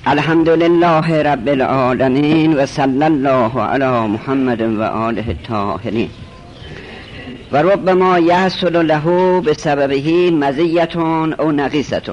الحمد لله رب العالمین و صلی الله علی محمد و آله الطاهرین و ربما یحصل له بسببه مزیة او نقیصة.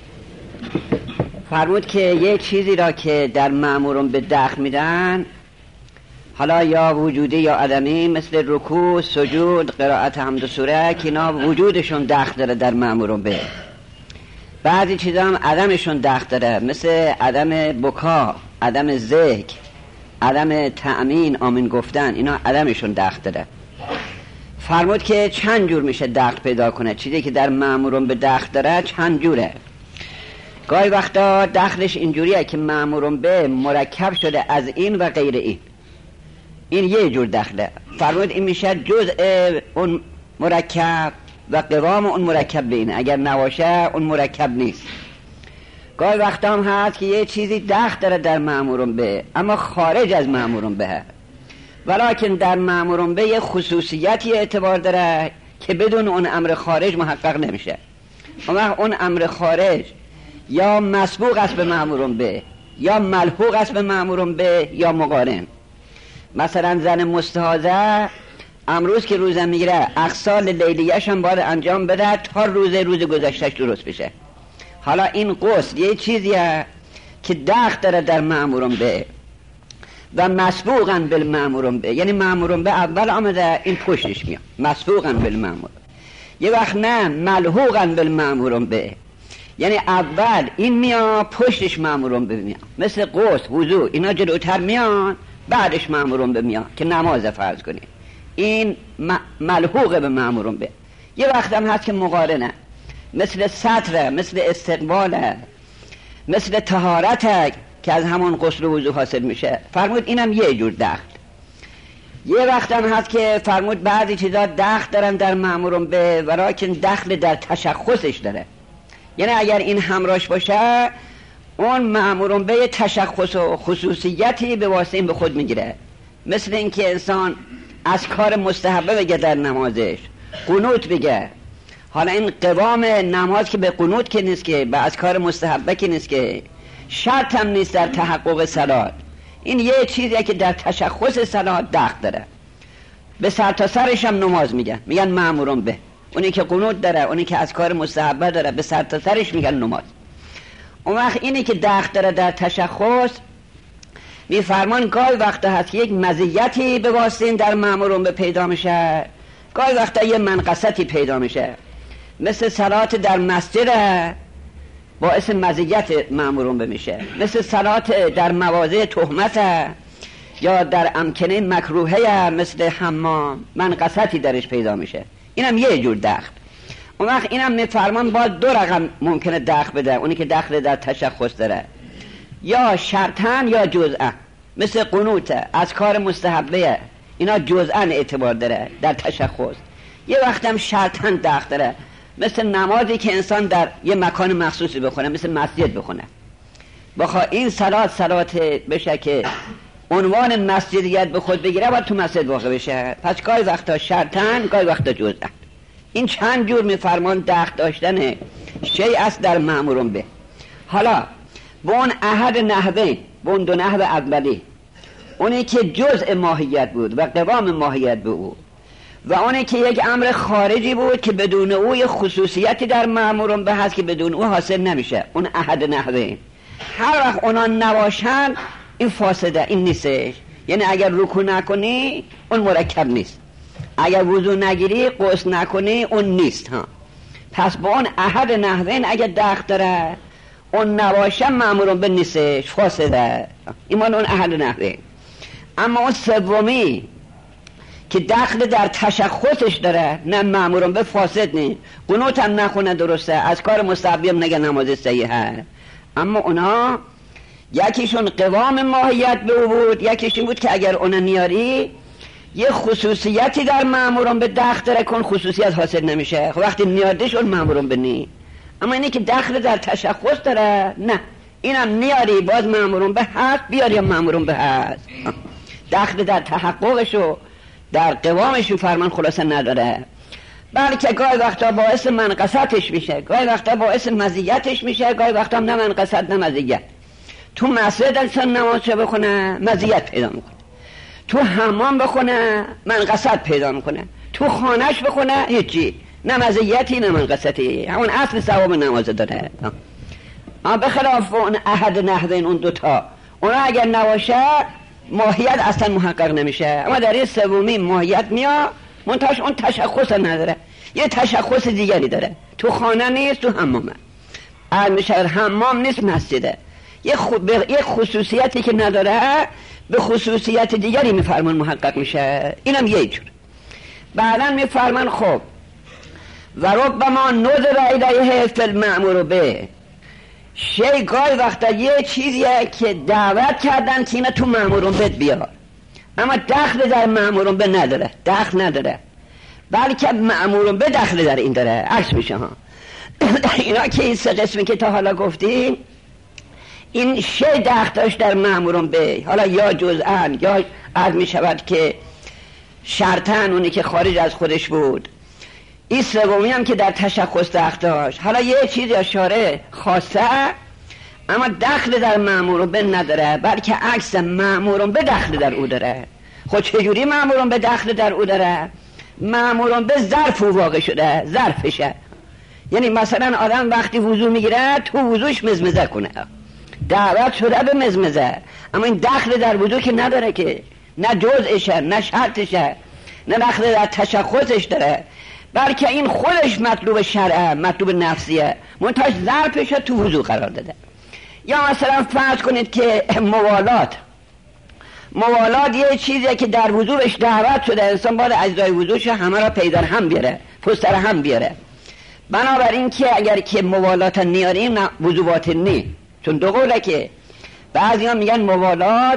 فرمود که یک چیزی را که در مأمورون به دخل میدن، حالا یا وجودی یا عدمی، مثل رکوع، سجود، قرائت حمد و سوره، که اینا وجودشون دخل داره در مأمورون به. بعضی چیزا هم عدمشون دخل داره، مثل عدم بکا، عدم ذکر، عدم تأمین، آمین گفتن، اینا عدمشون دخل داره. فرمود که چند جور میشه دخل پیدا کنه. چیزی که در مأمورون به دخل داره چند جوره. گاهی وقتا دخلش اینجوریه که مأمورون به مرکب شده از این و غیر این. این یه جور دخله. فرمود این میشه جزء اون مرکب و قوام اون مرکب به این. اگر نباشه اون مرکب نیست. گاهی وقتا هم هست که یه چیزی دخل داره در مأمورون به، اما خارج از مأمورون به، ولیکن در مأمورون به یه خصوصیتی اعتبار داره که بدون اون امر خارج محقق نمیشه. اون امر خارج یا مسبوق است به مأمورون به، یا ملحوق است به مأمورون به، یا مقارن. مثلا زن مستحاضه امروز که روزه میگیره اغسال لیلیه‌ش هم باید انجام بده تا روز گذشتهش درست بشه. حالا این غسل یه چیزیه که دخل داره در مأمورون به و مسبوقاً بالمأمورون به، یعنی مأمورون به اول آمده این پشتش میاد، مسبوقاً بالمأمور. یه وقت نه، ملحوقاً بالمأمورون به، یعنی اول این میاد پشتش مأمورون به میاد. مثل غسل، وضو، اینا جلوتر میان بعدش مأمورون به میاد که نماز فرض کنی. این ملحوقه به مأمورون به. یه وقت هم هست که مقارنه، مثل سطره، مثل استقباله، مثل طهارته که از همون غسل و وضو حاصل میشه. فرمود اینم یه جور دخل. یه وقت هم هست که فرمود بعضی چیزا دخل دارن در مأمورون به، ولیکن دخل در تشخصش داره. یعنی اگر این همراهش باشه اون مأمورون به تشخص و خصوصیتی به واسطه این به خود میگیره. مثل این که انسان از کار مستحبه بگه در نمازش، قنوت بگه. حالا این قوام نماز که به قنوت که نیست، که به از کار مستحبه که نیست، که شرط هم نیست در تحقق صلات. این یه چیزیه که در تشخص صلات دخل داره. به سر تا سرش هم نماز میگن مأمورون به. اونی که قنوت داره، اونی که از کار مستحبه داره، به سر تا سرش میگن نماز. اون وقت اینی که دخل داره در تشخص، میفرمان گاهی وقتا هست یک مزیتی به واسطه این در مأمورون به پیدا میشه، گاهی وقتا یه منقصتی پیدا میشه. مثل صلات در مسجد باعث مزیت مأمورون به میشه، مثل صلات در مواضع تهمت یا در امکنه مکروهه مثل حمام، منقصتی درش پیدا میشه. اینم یه جور دخل. اون وقت اینم میفرمان باید دو رقم ممکنه دخل بده. اونی که دخل در تشخص داره یا شرطن یا جزءا، مثل قنوت، از کار مستحبه، اینا جزءا اعتبار داره در تشخص. یه وقت هم شرطن دخل داره، مثل نمازی که انسان در یه مکان مخصوصی بخونه، مثل مسجد بخونه. بخواه این صلات بشه که عنوان مسجدیت به خود بگیره باید تو مسجد واقع بشه. پس گاهی وقتا شرطن، گاهی وقتا جزءا. این چند جور میفرمان دخل داشتن شیء است در مأمورون به. حالا به اون احد نحوه، به اون دو نحو اولی، اونی که جزء ماهیت بود و قوام ماهیت بود، و اونی که یک امر خارجی بود که بدون او یه خصوصیتی در مأمورون به هست که بدون او حاصل نمیشه، اون احد نحوه. هر وقت اونا نباشن این فاسده، این نیستش. یعنی اگر رکوع نکنی اون مرکب نیست، اگر وضو نگیری، غسل نکنی، اون نیست ها. پس با اون احد نحوین اگر دخل داره، اون نباشه مأمورون به نیستش، فاسده. ایمان اون احد نحوین. اما اون سومی که دخل در تشخصش داره، نه مأمورون به فاسد نیست، قنوت هم نخونه درسته، از کار مستحبی هم نگه نماز صحیحه، اما اونا یکیشون قوام ماهیت به او بود، یکیشون بود که اگر اونا نیاری یه خصوصیتی در مأمورون به دخل داره کن خصوصیت حاصل نمیشه. خب وقتی نیاردش اون مأمورون به نی. اما اینی که دخل در تشخص داره، نه، اینم نیاری باز مأمورون به هست، بیاری هم مأمورون به هست. دخل در تحققشو در قوامشو فرمان خلاصه نداره، بلکه گاهی وقتا باعث منقصتش میشه، گاهی وقتا باعث مزیتش میشه، گاهی وقتا هم نه منقصت نه مزیت. تو مسجد انسان نماز بخونه مزیت پیدا میکنه، تو حمام بخونه منقصت پیدا میکنه، تو خانهش بخونه هیچی، نه مزیتی نه منقصتی، همون اصل ثواب نماز داره. به خلاف اون احد نحوین، اون دوتا اونا اگر نباشه ماهیت اصلا محقق نمیشه. اما در این سومی ماهیت میاد، منتهاش اون تشخص نداره، یه تشخص دیگری داره. تو خانه نیست، تو حمامه. میشه حمام نیست، مسجده. یه خصوصیتی که نداره به خصوصیت دیگری میفرمان محقق میشه. اینم یه جور. بعدا میفرمان خب و ربما نظر الیه فی المأمور به، گاهی وقتا یه چیزیه که دعوت کردن که اینا تو مأمورون بهت بیار، اما دخل در مأمورون به نداره، دخل نداره، بلکه مأمورون به دخل در این داره، عکس میشه ها. اینا که این سه قسمی که تا حالا گفتیم، این دخل داشت در مأمورون به، حالا یا جزءاً یا عرض میشود که شرطاً، اونی که خارج از خودش بود. این سومی هم که در تشخص دخل داشت. حالا یه چیزی اشاره خاصه اما دخل در مأمورون به نداره، بلکه عکس مأمورون به دخل در او داره. خود چجوری مأمورون به دخل در او داره؟ مأمورون به ظرف او واقع شده، ظرفشه. یعنی مثلا آدم وقتی وضو میگیره تو وضوش مزمزه کنه، دعوت شده به مزمزه، اما این دخل در وضو که نداره، که نه جزءشه نه شرطشه نه دخل در تشخصش داره، بلکه این خودش مطلوب شرعه، مطلوب نفسیه، منتهاش ظرفش تو وضو قرار داده. یا مثلا فرض کنید که موالات یه چیزیه که در وضو بهش دعوت شده، انسان باید اجزای وضوش همه را پیدر هم بیاره، پستر هم بیاره. بنابراین که اگر که موالات نیاریم وضو باطل نی، چون دو قوله که بعضی ها میگن موالات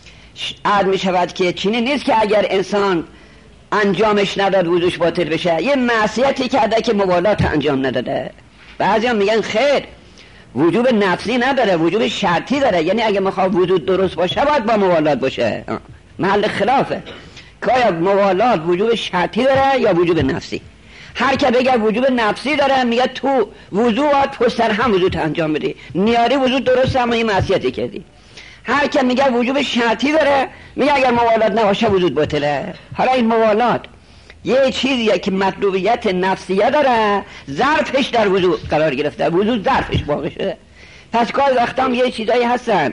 عرض میشود که چینی نیست که اگر انسان انجامش نداد وضوش باطل بشه، یه معصیتی کرده که موالات انجام نداده. بعضی هم میگن خیر، وجوب نفسی نداره، وجوب شرطی داره، یعنی اگه میخواد وضو درست باشه باید با موالات باشه. محل خلافه که آیا موالات وجوب شرطی داره یا وجوب نفسی. هر که بگه وجوب نفسی داره میگه تو وضو باید پشتر هم وضو انجام بدی، نیاری وضو درسته اما این معصیتی کردی. هر که میگه وجوب شرطی داره میگه اگر موالات نباشه وضو باطله. حالا این موالات یه چیزیه که مطلوبیت نفسیه داره، ظرفش در وضو قرار گرفته، وضو ظرفش واقع شده. پس گاهی وقتا هم یه چیزایی هستن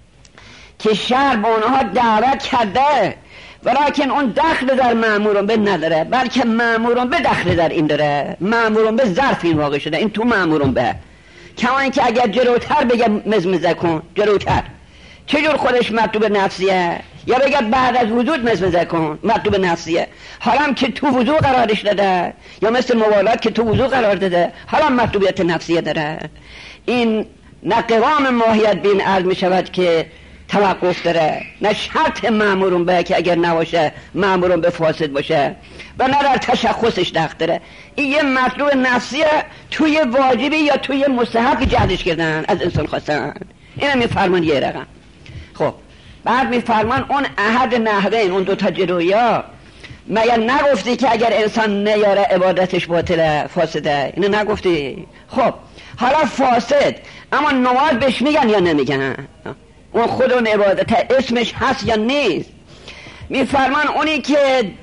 که شرع به اونها دعوت کرده، ولیکن اون دخل در مأمورون به نداره، بلکه مأمورون به دخل در این داره. مأمورون به ظرف این واقع شده، این تو مأمورون به. کما اینکه اگر جلوتر بگه مزمزه کن، جلوتر چجور خودش مطلوب نفسیه، یا بگه بعد از وجود مزمزه کن، مطلوب نفسیه. حالا که تو وضو قرارش داده، یا مثل موالات که تو وضو قرار داده، حالا مطلوبیت نفسیه داره. این نه قوام ماهیت بین عرض می شود که توقف داره، نه شرط مأمورون به که اگر نباشه مأمورون به فاسد باشه، و نه در تشخصش دخل داره. این یه مطلوب نفسیه توی واجبی یا توی مستحب جهدش کردن، از انسان خواستن. اینم میفرمان یه رقم. خب بعد میفرمان اون احد نحوین، اون دوتا جلویا، مگر نگفتی که اگر انسان نیاره عبادتش باطله، فاسده؟ اینو نگفتی؟ خب حالا فاسد، اما نماز بهش میگن یا نمیگن؟ اون خود اون عبادت اسمش هست یا نیست؟ میفرمان اونی که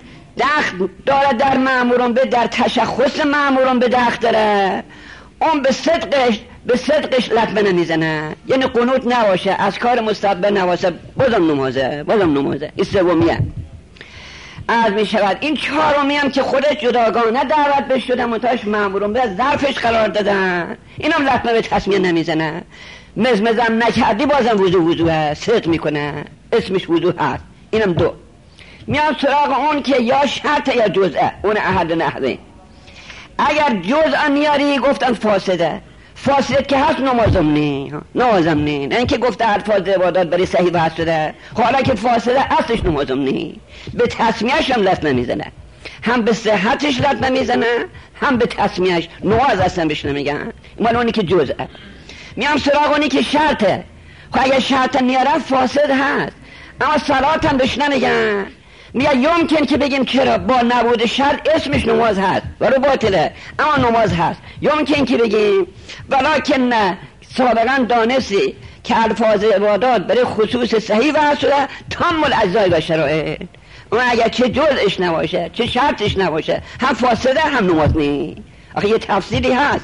دخل داره در مأمورون به، در تشخص مأمورون به دخل داره، اون به صدقش لطمه نمیزنه، یعنی قنوت نباشه، از کار مستحب نباشه، بازم نمازه. این سومیه. عرض می شود این چهارمی هم که خودش جداگانه دعوت بهش شده، منتهاش مأمورون به ظرفش قرار دادن، اینم لطمه به تسمیه نمیزنه. مزمزم نکردی بازم وضو هست، صدق میکنه، اسمش وضو هست. اینم دو. میان سراغ اون که یا شرط یا جزءه، اون احد نحوین. اگر جزء نیاری گفتن فاسده. فاسد که هست نمازم نی، نه اینکه گفته الفاظ عبادات برای صحیح بحث شده. حالا که فاسده اصلش نمازم نی، به تسمیهش هم لط نمیزنه، هم به صحتش لط نمیزنه، هم به تسمیهش. نماز اصلا بهش نمیگن. مال اونی که جزءه. میام سراغ اونی که شرطه. خب اگر شرط نیاره فاسد هست، اما صلات هم بهش نمیگن. میگه یمکن که بگیم چرا با نبود شرط اسمش نماز هست و رو باطله، اما نماز هست. یمکن که بگیم ولکن نه سابقا دانستی که الفاظ عبادات برای خصوص صحیح وضع شده تام الاجزاء و شرایط. اون اگر چه جزءش نباشه چه شرطش نباشه هم فاسده هم نماز نی. آخه یه تفسیری هست.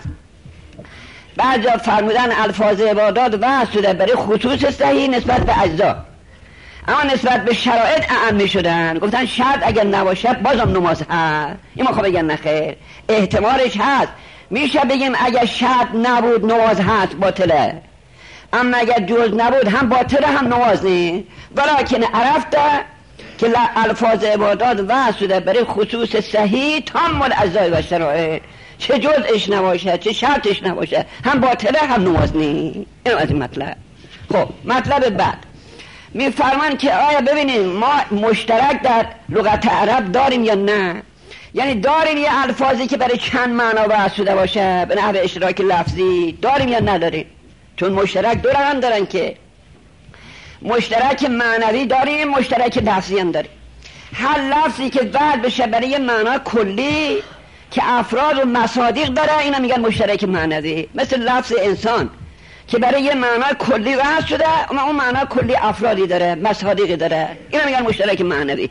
بعضا فرمودن الفاظ عبادات وضع شده برای خصوص صحیح نسبت به اجزا، اما نسبت به شرایط اعم شدن. گفتن شرط اگر نباشه بازم نماز هست. این ما بگن نخیر، احتمالش هست. میشه بگیم اگر شرط نبود نماز هست باطله، اما اگر جز نبود هم باطله هم نماز نی. ولیکن عرفته که الفاظ عبادات وضع شده برای خصوص صحیح تام الاجزاء و شرایط، چه جزءش نباشه چه شرطش نباشه هم باطله هم نماز نی. این از این مطلب. خب مطلب بعد میفرمان که آیا ببینیم ما مشترک در لغت عرب داریم یا نه؟ یعنی داریم یه الفاظی که برای چند معنا وضع شده باشه به نحو اشتراک لفظی، داریم یا نداریم؟ چون مشترک دو رقم دارن که مشترک معنوی داریم، مشترک لفظی هم داریم. هر لفظی که وضع بشه برای یه معنا کلی که افراد و مصادیق داره اینا میگن مشترک معنوی. مثل لفظ انسان که برای یه معنا کلی وضع شده اما اون معنا کلی افرادی داره مصادیقی داره، اینا میگن مشترک معنوی.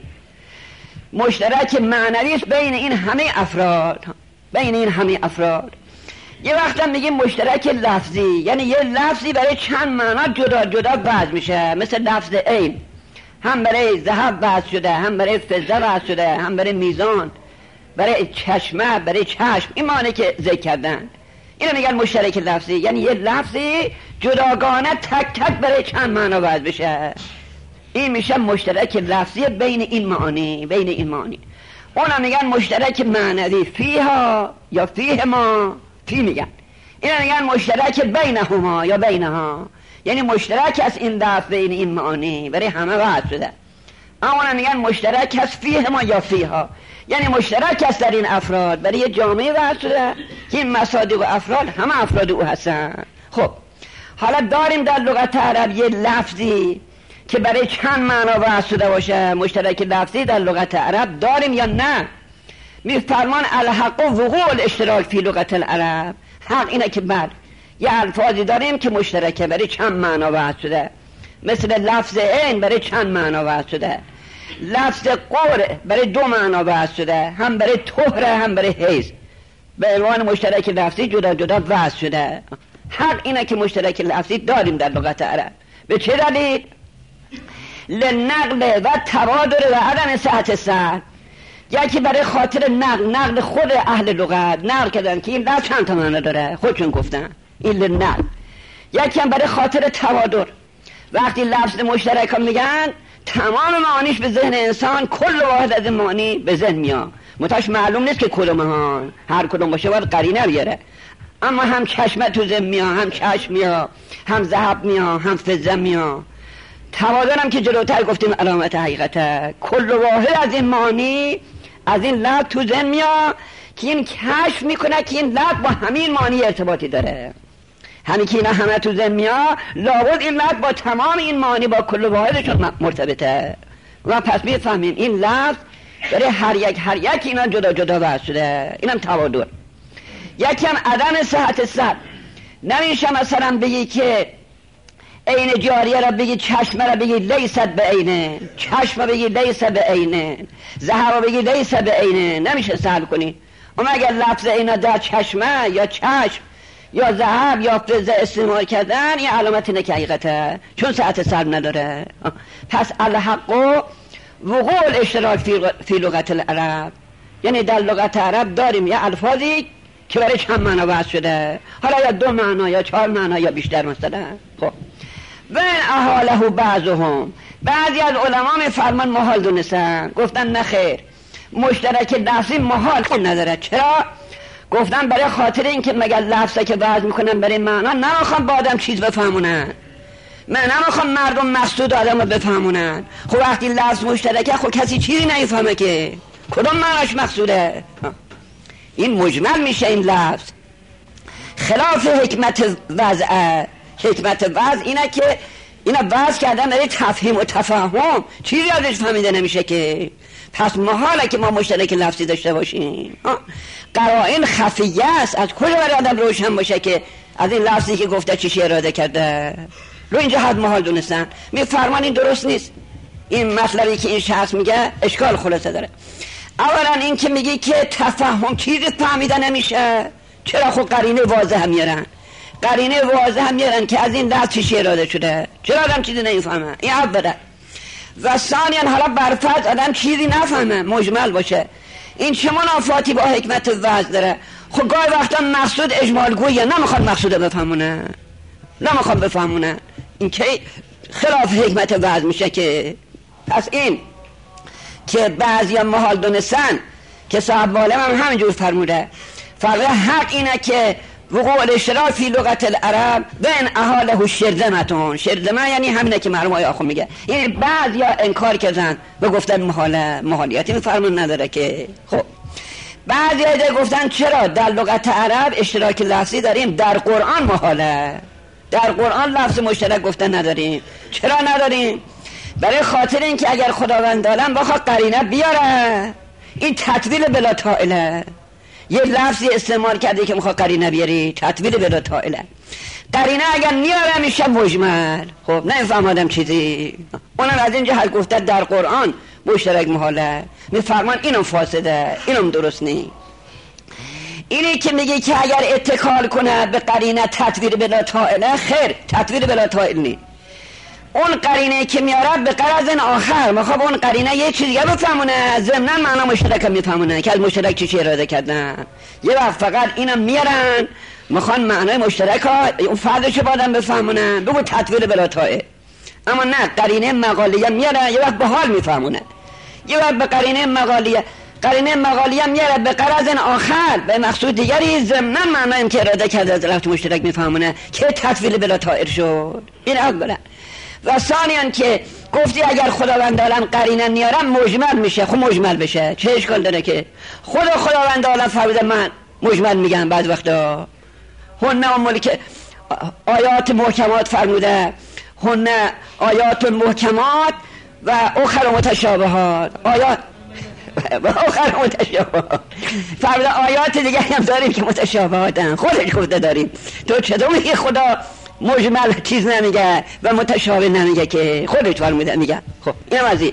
مشترک معنوی است بین این همه افراد، بین این همه افراد. یه وقت هم میگیم مشترک لفظی، یعنی یه لفظی برای چند معنا جدا جدا وضع میشه. مثل لفظ عین هم برای ذهب وضع شده، هم برای فضه وضع شده، هم برای میزان، برای چشمه، برای چشم. این معنی که ذکر کردن اینو میگن مشترک لفظی، یعنی یه لفظی جداگانه تک تک برای چند معنا وضع بشه. این میشه مشترک لفظی بین این معانی، بین این معانی. اونا میگن مشترک معنوی فیها یا فیه ما، فی میگن. اینا میگن مشترک بینهما یا بینها، یعنی مشترک از این لفظ بین این معانی برای همه وضع شده. اما اونا میگن مشترک از فیه ما یا فیها، یعنی مشترک است در این افراد برای یه جامعه وضع شده که این مصادیق و افراد همه افراد او هستن. خب حالا داریم در لغت عرب یه لفظی که برای چند معنا وضع شده باشه، مشترک لفظی در لغت عرب داریم یا نه؟ میفرمان الحق و وقوع الاشتراک فی لغت العرب. حق اینه که بعد یه الفاظی داریم که مشترکه برای چند معنا وضع شده، مثل لفظ عین برای چند معنا وضع شده، لفظ قرء برای دو معنا وضع شده، هم برای طهر هم برای حیض، به عنوان مشترک لفظی جدا جدا وضع شده. حق اینه که مشترک لفظی داریم در لغت عرب. به چه دلیل؟ لنقل و تبادر و عدم صحت سر. یکی برای خاطر نقل خود اهل لغت نقل کردن که این لفظ چند تا معنا داره، خودشون گفتن این لنقل. یکی هم برای خاطر تبادر، وقتی لفظ مشترک هم میگن تمام معانیش به ذهن انسان، کل واحد از معانی به ذهن میاد. متاش معلوم نیست که کدوم ها، هر کدوم باشه باید قرینه بیاره. اما هم چشمه تو ذهن میاد، هم چشم میاد، هم ذهب میاد، هم فضه میاد. تبادر هم که جلوتر گفتیم علامت حقیقته. کل واحد از این معانی از این لفظ تو ذهن میاد که این کشف میکنه که این لفظ با همین معانی ارتباطی داره. همین که اینا همه تو ذهن میاد لابد این لفظ با تمام این معانی با کل واحدشون مرتبطه. و پس میفهمیم این لفظ برای هر یک اینا جدا جدا وضع شده. اینم تبادر. یکی هم عدم صحت سر. نمیشه مثلا بگی که عین جاریه را بگی، چشمه را بگی لیست به عینه، چشمه بگی لیست به عینه، ذهب بگی لیست به عینه. نمیشه سهل کنی. اما اگر لفظ اینا در چشمه یا چشم یا ذهب یا فضه استعمال کردن، این علامت اینه که حقیقته، چون ساعت سر نداره. پس الحق و وقوع الاشتراک فی لغت العرب، یعنی در لغت عرب داریم یه الفاظی که برای چند معنا وضع شده، حالا یا دو معنا یا چهار معنا یا بیشتر مثلا. خب و احاله بعضهم، بعضی از علما میفرمان محال دونستن، گفتن نخیر مشترک لفظی محال نداره. چرا؟ گفتن برای خاطر اینکه مگر لفظه که وضع میکنن برای معنا نمیخوام با آدم چیز بفهمونن، من نمیخوام مردم مقصود آدم رو بفهمونن. خب وقتی لفظ مشترکه خب کسی چیزی نمیفهمه که کدوم معناش مقصوده. این مجمل میشه این لفظ، خلاف حکمت وضع. حکمت وضع اینه که اینا وضع کردن برای تفهیم و تفاهم، چیزی ازش فهمیده نمیشه که. پس محاله که ما مشترک لفظی داشته باشیم. قرائن خفیه است، از کجا برای آدم روشن باشه که از این لفظی که گفته چیشی اراده کرده؟ رو اینجا حد محال دونستن. میفرمان این درست نیست. این مطلبی که این شخص میگه اشکال خلاصه داره. اولا این که میگی که تفهم چیزی فهمیده نمیشه، چرا؟ خب قرینه واضح هم میارن، قرینه واضح هم میارن که از این لفظ چیشی اراده شده، چرا آدم چیزی نمیفهمه؟ این اولا. و ثانیا حالا برفرض آدم چیزی نفهمه، مجمل باشه، این چه منافاتی با حکمت وعظ داره؟ خب گاهی وقتا مقصود اجمالگویه، نمیخواد مقصود بفهمونه، نمیخواد بفهمونه، این که خلاف حکمت وعظ میشه. که پس این که بعضی هم محال دونستن که صاحب عالم هم همینجور فرموده، فرموده حق اینه که وقوع الاشتراک فی لغت العرب و ان احاله شرذمتون. شرذمه یعنی همینه که مرحوم آقا میگه، یعنی بعضی ها انکار کردن و گفتن محالیتی میفرمون نداره. که خب بعضی ها گفتن چرا در لغت عرب اشتراک لفظی داریم، در قرآن محاله، در قرآن لفظ مشترک گفتن نداریم. چرا نداریم؟ برای خاطر این که اگر خداوند عالم بخواد قرینه بیاره، این تطویل بلا طائله، یه لفظی استعمال کرده که میخواد قرینه بیاری، تطویل بلا طائله. قرینه اگر نیاره میشه مجمل، خب نمیفهم آدم چیزی. اونم از اینجا حل گفته در قرآن مشترک محاله، میفرمان اینم فاسده، اینم درست نی. اینی که میگه که اگر اتکال کنه به قرینه تطویل بلا طائله، خیر، تطویل بلا طائل نی. اون قرینه که میاره به غرض این آخر میخواد اون قرینه یه چیز دیگه بفهمونه، ضمن معنا مشترک میفهمونه که از مشترک چی اراده کردن. یه وقت فقط اینم میارن میخوان معنای مشترک ها اون فردش بادن بفهمونه، بگو تطویل بلا طائل. اما نه، قرینه مقالیه میاره یه وقت به حال میفهمونه، یه وقت به قرینه مقالیه میاره به غرض این آخر به مقصود دیگری، ضمن معنایی که اراده کرده از لفظ مشترک میفهمونه که تطویل بلا طائل شد. این اولا. و ثانیاً که گفتی اگر خداوند عالم قرینه نیارم مجمل میشه، خب مجمل بشه، چه اشکال داره؟ که خداوند عالم فرموده من مجمل میگم بعض وقتا. هن ملک آیات محکمات فرموده، هن آیات محکمات و اخر متشابهات، آیات و اخر متشابهات فرموده. آیات دیگه هم داریم که متشابهاتن، خودش گفته داریم. تو چطور میگی خدا مجمل چیز نمیگه و متشابه نمیگه؟ که خودش فرموده میگه. خب اینم از این.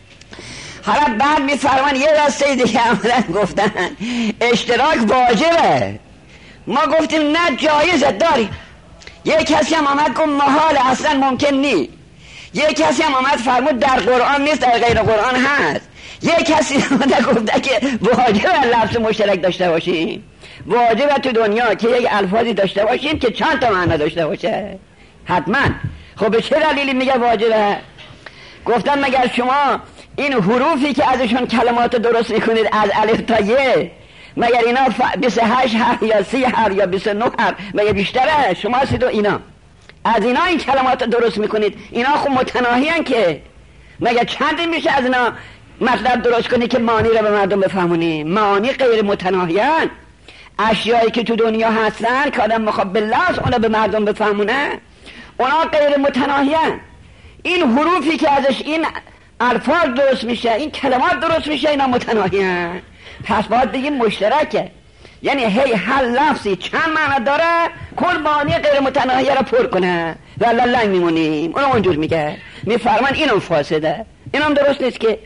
حالا بعد میفرمان یه دسته دیگه عملا گفتن اشتراک واجبه. ما گفتیم نه، جایزه داریم. یه کسی هم آمد گفت محال، اصلا ممکن نی. یه کسی هم آمد فرمود در قرآن نیست، در غیر قرآن هست. یه کسی آمد گفته که واجبه لفظ مشترک داشته باشیم، واجبه تو دنیا که یک الفاظی داشته باشیم که چند تا معنی داشته باشه حتما. خب به چه دلیلی میگه واجبه؟ گفتن مگر شما این حروفی که ازشون کلمات درست میکنید از الف تا ی، مگر اینا 28 حرف یا 30 حرف یا 29 حرف مگر بیشتره؟ شما هستید و اینا از اینا این کلمات درست میکنید، اینا خب متناهی هن، که مگر چندی میشه از اینا مطلب درست کنی که معانی رو به مردم بفهمونی؟ معانی غیر متناهی هن. اشیایی که تو دنیا هستن که آدم میخواد به لفظ اونا به مردم بفهمونه، اونا غیر متناهی هن. این حروفی که ازش این الفاظ درست میشه، این کلمات درست میشه، اینا متناهی هن. پس باید بگیم مشترکه، یعنی هی هر لفظی چند معنی داره، کل معانی غیر متناهی رو پر کنه و لنگ میمونیم. اونم اونجور میگه، میفرمان اینم فاسده، اینم درست نیست. که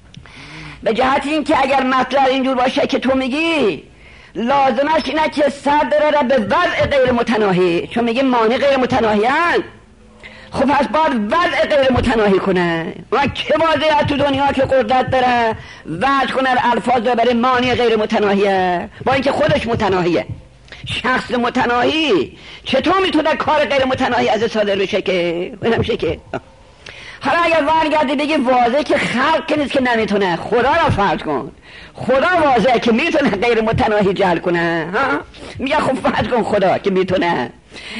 به جهت این که اگر مطلب اینجور باشه که تو میگی، لازمش اینه که سر داره به وضع غیر متناهی، چون میگه معنی غیر متناهی هست. خب پس باید وضع غیر متناهی کنه. و که واضحه تو دنیا که قدرت داره وضع کنه الفاظ رو برای معنی غیر متناهیه، با اینکه خودش متناهیه. شخص متناهی چطور میتونه کار غیر متناهی از صادر بشه؟ که نمیشه. که حالا اگر برگردی بگی واضحه که خلق که نیست که نمیتونه، خدا را فرض کن، خدا واضحه که میتونه غیر متناهی جعل کنه، ها؟ میگه خب فرض کن خدا که میتونه.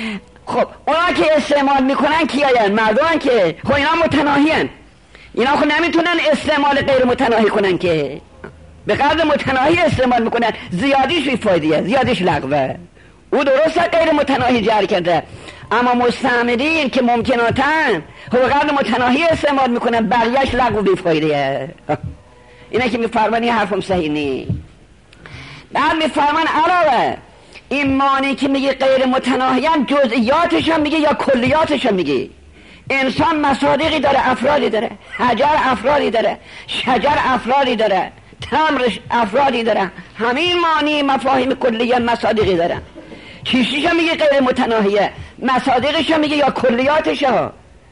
خب اونا که استعمال میکنن کیاین؟ مردمان که خب اینا متناهی هن. اینا خب نمیتونن استعمال غیر متناهی کنن، که به قدر متناهی استعمال میکنن. زیادیش بیفایدیه، زیادیش لغوه. او درسته غیر متناهی جعل کرده، اما مستعملین که ممکناتن خب به قدر متناهی استعمال میکنن، بقیهش لغو بیفایدیه. اینه که میفرمانی حرفم صحیح نی. بعد میفرمان علاوه این معنی که میگه غیر متناهیان جزئیاتش هم میگه یا کلیاتش هم میگه. انسان مصادیقی داره، افرادی داره، حجر افرادی داره، شجر افرادی داره، تمر افرادی داره. همین معنی مفاهیم کلیه مصادیقی داره. چیزیش هم میگه غیر متناهیه، مصادیقش هم میگه یا کلیاتش ها.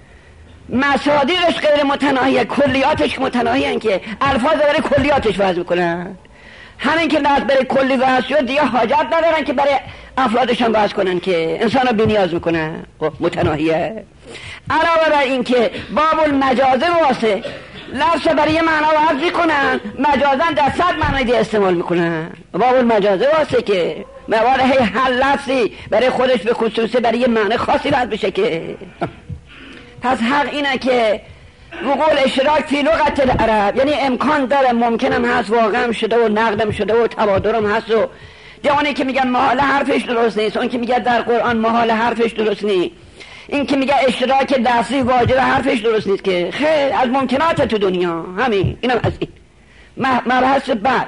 مصادیقش غیر متناهیه، کلیاتش متناهیه، که الفاظ برای کلیاتش وضع میکنن. همین که لفظ برای کلی وضع شد دیگه حاجت ندارن که برای افرادش هم وضع کنن، که انسان رو بی‌نیاز میکنن. متناهیه. علاوه بر این که باب المجازه واسه لفظ برای یه معنا وضع میکنن، مجازن در 100 معنای دیگه استعمال میکنن. باب المجازه واسه که موارد هر لفظی برای خودش به خصوصه برای یه معنی خاصی وضع بشه. که پس حق اینه که وقوع اشتراک فی لغت العرب، یعنی امکان داره، ممکنم هست، واقعا شده و نقدم شده و تبادرم هست. و دیوانی که میگن محال حرفش درست نیست، اون که میگه در قرآن محال حرفش درست نیست، این که میگه اشتراک لفظی واجب حرفش درست نیست، که خیر از ممکنات تو دنیا. همین اینم از این مبحث. بعد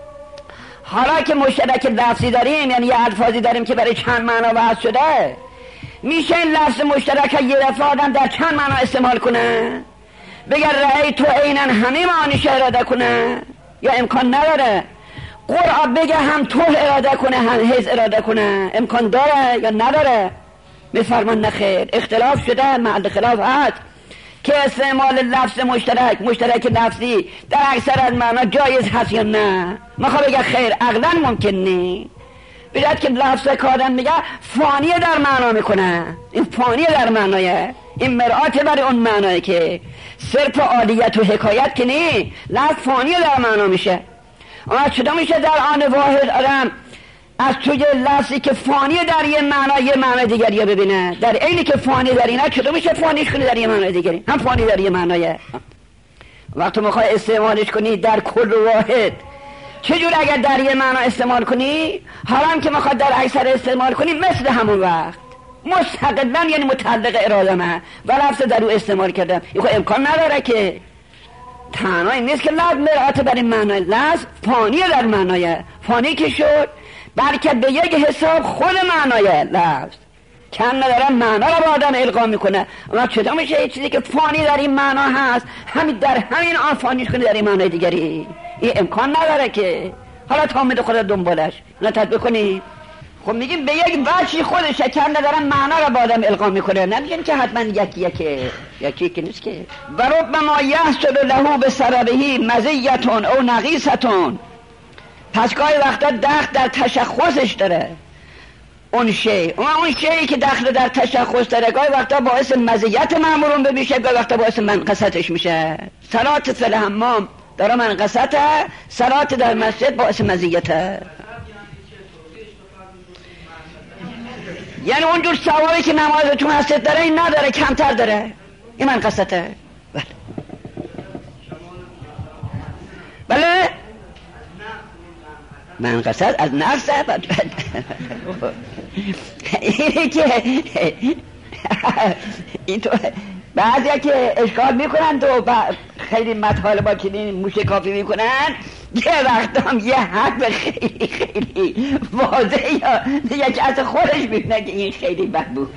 حالا که مشترک لفظی داریم، یعنی یه الفاظی داریم که برای چند معنا وضع شده، میشه این لفظ مشترک یه دفعه آدم در چند معنا استعمال کنه؟ بگر رأی تو عیناً همه معانیش اراده کنه، یا امکان نداره؟ قرآن بگه هم تو اراده کنه هم حیث اراده کنه، امکان داره یا نداره؟ میفرمان نخیر، اختلاف شده، محل خلاف هست که استعمال لفظ مشترک لفظی در اکثر از معنا جایز هست یا نه. میخواد بگه خیر عقلا ممکن نی، بگه که لفظ کادم میگه فانی در معنا میکنه، این فانی در معنایه، این مرآت برای اون معنایه، که صرف عالیت و حکایت که نی، لفظ فانی در معنا میشه. اما چطور میشه در آن واحد آدم از توی لفظی که فانی در یه معنی دیگری ببینه، در اینی که فانی در اینه چطور میشه فانیش کنی در یه معنی دیگری؟ هم فانی در یه معنیه. وقتی میخوای استعمالش کنی در کل واحد، چجور اگر در یه معنا استعمال کنی، حالا که میخواد در اکثر استعمال کنی، مثل همون وقت مستقلا، یعنی متعلق ارادمه و لفظ در او استعمال کردم، این خود امکان نداره. که تنها این نیست که لفظ مرآت بر این معنی، لفظ فانی در معنیه. فانی که شد بلکه به یک حساب خود معنیه، لفظ کم نداره، معنا رو به آدم القا میکنه. اما چطور میشه یه چیزی که فانی در این معنا هست همین در همین آن فانیش کنی در این معنی دیگری؟ این امکان نداره. که حالا تا میده خودت دنبالش نه تطبیق کنی. خب میگیم به یک وجهی خودش کم نداره، معنا رو به آدم القا میکنه، نمیگیم که حتما یکی که نیست. که وربما یحصل له بسببه مزیتون او نقیصتون، پس گاهی وقتا دخل در تشخصش داره اون شی، اون شیعی که دخل در تشخص داره گاهی وقتا باعث مزیت مأمورون بمیشه، گاهی وقتا باعث منقصتش میشه. صلات فی الحمام داره منقصته، صلات در مسجد باعث مزیته. یعنی اونجور ثوابی که نماز تو مسجد داره این نداره، کمتر داره، این منقصته. بله منقصد از نقص. اینی که این تو بعضی که اشکال میکنن تو خیلی مطالبا که موشکافی میکنن، یه وقت هم یه حرف خیلی واضحه یا یک از خودش میبینه که این خیلی بد بود.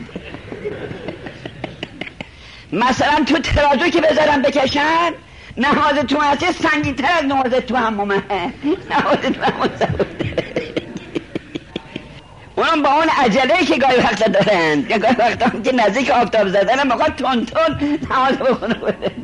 مثلا تو ترازو که بذارن بکشن، نماز تو مسجد سنگین تر از نماز تو حمومه، نماز تو حمومه اونم با اون عجله که گاهی وقتا دارن، یا گاهی وقتا هم که نزدیک آفتاب زدن هم بخواد تون نماز بخونه.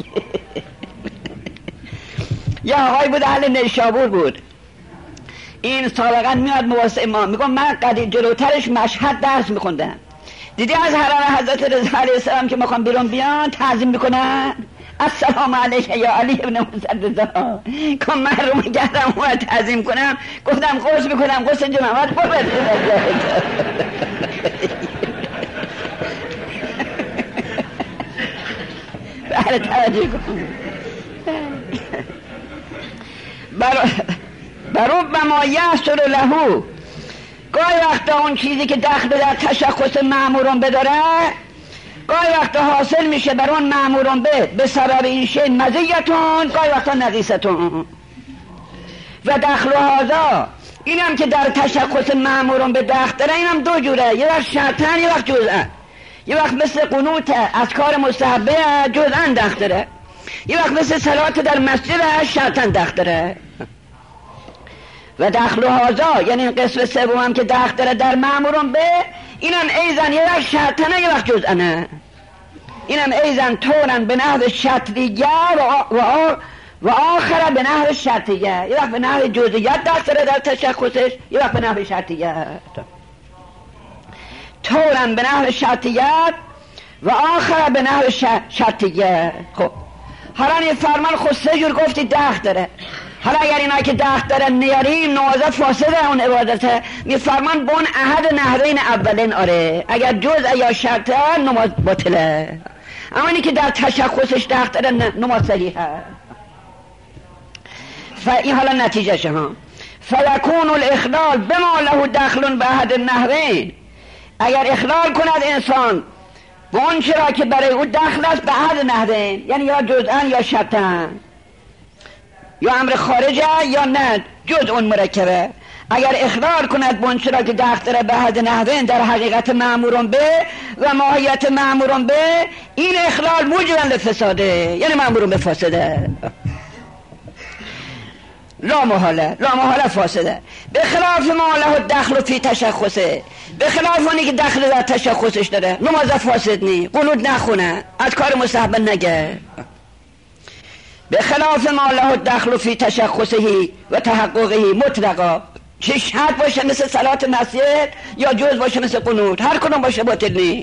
یه آقای بود اهل نیشابور بود، این سابقا میاد مواسط امام، میگم من قدیم جلوترش مشهد درس میخوندم، دیدی از حرم حضرت رضا علیه السلام که میخوام بیرون بیان تعظیم میکنن، السلام علیک یا علی ابن موسی رضا. که من رو میگردم و تعظیم کنم، گفتم قرص میکنم، قرص جمعات بود. بله توجه کن. بربما یحصل له، گاهی وقتا اون چیزی که دخل در تشخص مأمورون بداره گاهی وقتا حاصل میشه بر اون مأمورون به سبب این شی مزیتون، گاهی وقتا نقیصتون. و دخل هذا اینم که در تشخص مأمورون به دخل داره اینم دو جوره، یه وقت شرطن یه وقت جزءا. یه وقت مثل قنوت از کار مستحبه جزءا دخل داره، یه وقت مثل صلات در مسجد شرطن دخل داره. و دخل و هازا یعنی این قسم سوم هم که دخل داره در مأمورون به، اینم ایزن یه وقت شرطنه یه وقت جزءا. اینم ایزن طورن به نحو شرطیه و آخره به نحو شرطیه، یه وقت به نحو جزئیات دست داره در تشخصش، یه وقت به نحو شرطیه. طورن به نحو شرطیت و آخره به نحو شرطیه. خب حالا این فرمان خود سه جور گفتی دخل داره. حالا اگر اینا که دخل داره نیاریم نوازه فاسده اون عبادته، میفرمان بون احد نهرین اولین. آره اگر جزء یا شرطه نماز باطله، اما اینی که در تشخصش دخل داره نماز صحیحه. این حالا نتیجه ها فیکون الاخلال بما له دخل به احد النهرین. اگر اخلال کند انسان به اون چرا که برای او دخل است به احد النهرین، یعنی یا جزءا یا شرطا، یا امر خارجه یا نه جزء اون مرکبه. اگر اخلال کند به اون چرا که دخل داره به احد النهرین در حقیقت مأمورون به و ماهیت مأمورون به، این اخلال موجبا لفساده، یعنی مأمورون به فاسده، لا محاله فاسده. به خلاف ما له دخل فی تشخصه، به خلاف اونی که دخل در تشخصش داره نماز فاسد نی، قنوت نخونه، از کار مستحب نگه. به خلاف ما له دخل فی تشخصه و تحققه مطلقا، چه شرط باشه مثل صلات مسجد یا جز باشه مثل قنوت، هر کدوم باشه باطل نی.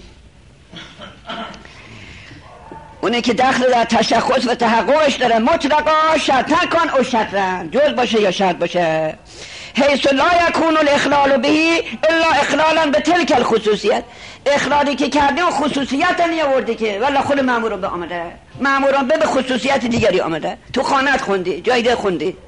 اونی که دخل در تشخص و تحققش داره مطلقا شرطن کن او شرطن، جز باشه یا شرط باشه. حیث لا یکون الاخلال به الا اخلالا به تلک الخصوصیت، اخلالی که کردی و خصوصیت نیاوردی که، ولی خود مأمورون به آمده، مأمورون به خصوصیت دیگری آمده. تو خانت خوندی، جای دیگه خوندی.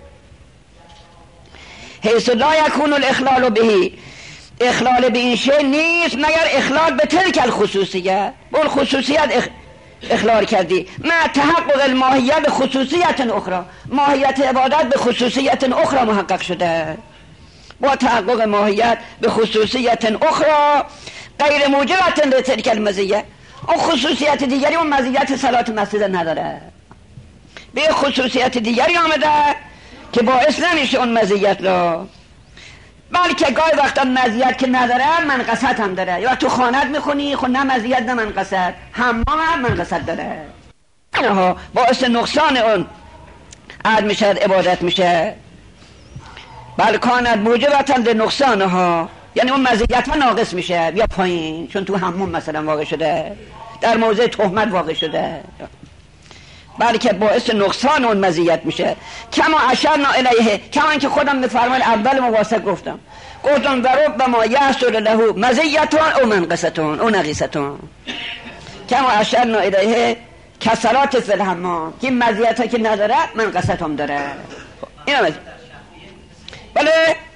حیث لا یکون الاخلال به، اخلال به این شی نیست مگر اخلال به تلک الخصوصیت، به اون خصوصیت اخلال کردی. ما تحقق الماهیت به خصوصیت اخرى، ماهیت عبادت به خصوصیت اخرى محقق شده. با تحقق ماهیت به خصوصیت اخرى غیر موجبت لتلک المزیه، اون خصوصیت دیگری اون مزیت صلات مسجد نداره، به خصوصیت دیگری آمده که باعث نمیشه اون مزیت رو، بلکه گاهی وقتا مزیت که نداره منقصت هم داره. یا تو خانت میخونی خب نه مزیت نه منقصت، حمام هم منقصت داره، باعث نقصان اون عد میشه، عبادت میشه. بل کانت موجبتا لنقصانها، یعنی اون مزیت ها ناقص میشه یا پایین، چون تو حمام مثلا واقع شده، در موضع تهمت واقع شده، بلکه باعث نقصان اون مزیت میشه. کما اشرنا الیه، کما اینکه خودم میفرمان اول مواسق گفتم و ربما یحصل له مزیتون او منقصتون او نقیصتون. کما اشرنا الیه کسرات فی الحمام، که مزیت ها که نداره منقصت هم داره. اینا مزیت بله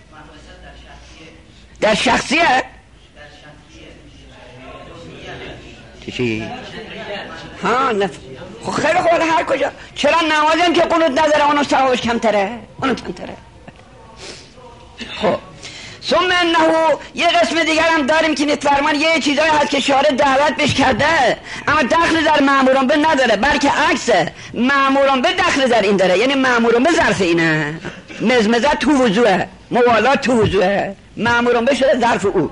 در شخصیه چی؟ ها نه خب خیلی خوب، هر کجا. چرا نمازم که قنوت نداره اونو ثوابش کمتره، اونو کمتره. خب ثم انه یه قسم دیگر هم داریم که فرمان یه چیزایی هست که شارع دعوت بهش کرده اما دخل در مأمورون به نداره، بلکه عکسه، مأمورون به دخل در این داره، یعنی مأمورون به ظرف اینه، مزمزه تو وضوعه، موالات تو وضوعه، مأمورون به شده ظرف او.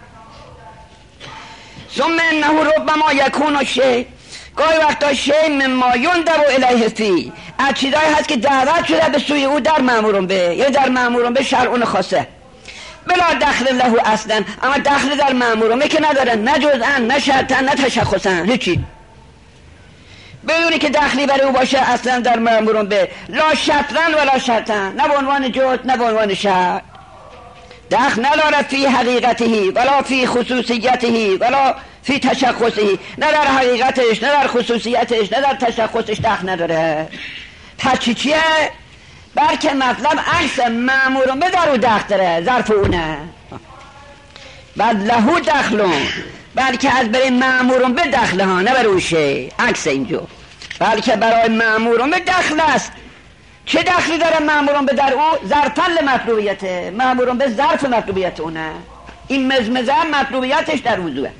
ثم انه ربما یکون شیء، گاهی وقتا شیء مما یندب الیه فی، از چیزایی هست که دعوت شده به سوی او در مأمورون به، یعنی در مأمورون به شرعون خاصه، بلا دخل له اصلا، اما دخل در مأمورون به که ندارن، نه جزءا نه شرطا نه تشخصا، هیچی، بدونی که دخلی برای او باشه اصلا در مأمورون به، لا شرطا ولا شرطا، نه به عنوان جزء نه به عنوان شرط. دخل نداره فی حقیقته ولا فی خصوصیته ولا فی تشخصه، نه در حقیقتش نه در خصوصیتش نه در تشخصش دخل نداره. پس چیه؟ بلکه مطلب عکس مأمورون به در او دخل داره، ظرف اونه. بعد لهو دخلون، بلکه از برای مأمورون به دخل ها، نه برای او شی، عکس اینجا، بلکه برای مأمورون به دخل است چه دخلی داره مأمورون به در او؟ ظرفن لمطلوبیته، مأمورون به ظرف مطلوبیت اونه. این مزمزه مطلوبیتش در وضوعه،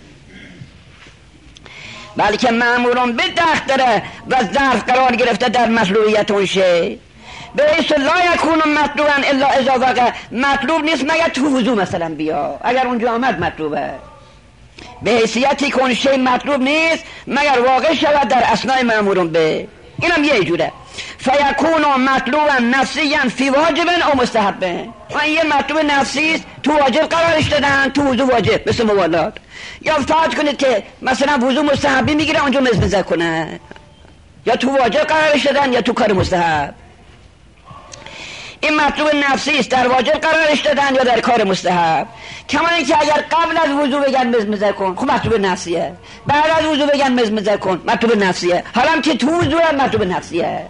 بلکه مأمورون به دخل داره و ظرف قرار گرفته در مطلوبیت اون شی. به حیث لا یکون مطلوبا الا اذا وقع، مطلوب نیست مگر تو وضوع مثلا بیا، اگر اونجا آمد مطلوبه. به حیثیتی که اون شی مطلوب نیست مگر واقع شود در اثناء مأمورون به. اینم یه جوره. فیکون مطلوبا نفسیا فی واجب او مستحب. این یه مطلوب نفسی است، تو واجب قرارش دادن، تو وضوع واجب، مثل موالات. یا فرض کنید که مثلا وضوع مستحبی میگیره اونجا مزمزه کنه، یا تو واجب قرارش دادن یا تو کار مستحب. این مطلوب نفسی است، در واجب قرارش دادن یا در کار مستحب. کما اینکه اگر قبل از وضوع بگن مزمزه کن، خب مطلوب نفسیه. بعد از وضوع بگن مزمزه کن، مطلوب نفسیه. حالا که تو وضوع مطلوب نفسیه.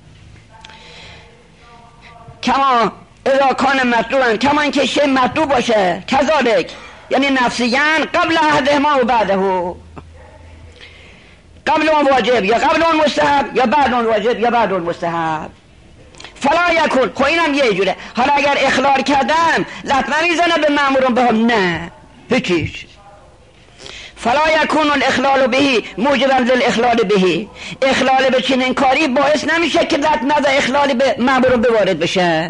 کما اذا کان مطلوبا، کما اینکه شی مطلوب باشه، کذالک یعنی نفسیان قبل احدهما و بعده، قبل اون واجب یا قبل اون مستحب، یا بعد اون واجب یا بعد اون مستحب. فلا یکون، خب اینم یه جوره. حالا اگر اخلال کردم لطمه میزنه به مأمورون به هم؟ نه، هیچیش. فلا یکون الاخلال بهی موجبا للاخلال بهی، اخلال به چنین کاری باعث نمیشه که لطمه و اخلال به مأمورون به وارد بشه،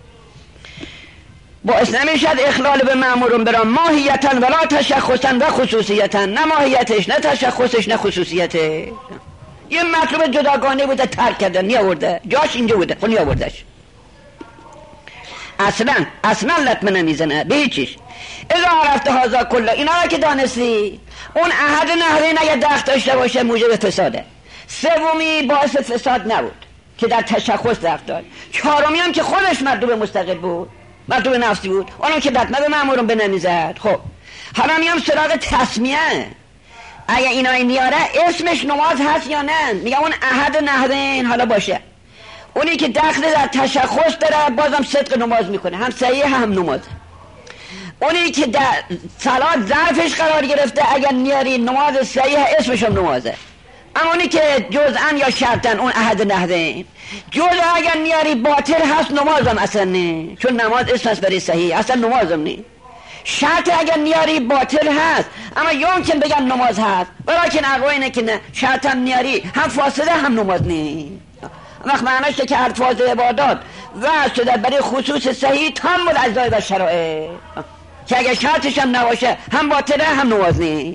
باعث نمیشد اخلال به مأمورون برام ماهیتا ولا تشخصا و خصوصیتا، نه ماهیتش نه تشخصش نه خصوصیته. یه مطلوب جداگانه بوده ترک کردن، نیاورده، جاش اینجا بوده خب نیاوردش. اصلا لطمه نمیزنه به هیچیش. اذا عرفت هذا کله، اینا را که دانستی اون احد نهرین اگه دخل داشته باشه موجب فساده. سومی باعث فساد نبود که در تشخص دخل داد. چهارمی هم که خودش مطلوب مستقل بود، مطلوب نفسی بود، اونم که لطمه به مأمورون به نمیزد. خب حالا میام سراغ تسمیه. اگه اینا نیاره اسمش نماز هست یا نه؟ میگه اون احد نهرین حالا باشه، اونی که دخل در تشخص داره بازم صدق نماز میکنه، هم صحیح هم نماز. اونی که در صلات ظرفش قرار گرفته اگر نیاری نماز صحیح اسمش هم نمازه. اما اونی که جزءا یا شرطا اون احد نهرین، جزء اگر نیاری باطل هست نمازم اصلا نه، چون نماز اسم هست برای صحیح، اصلا نمازم نه. شرط اگر نیاری باطل هست، اما یمکن بگم نماز هست، ولیکن اقوی اینه که نه، شرط هم نیاری هم فاسده هم نماز نه. وقت معنیش که الفاظ عبادات وضع شده برای خصوص صحیح تام الاجزاء و شرائع، که اگر شرطش هم نباشه هم باطله هم نماز نه.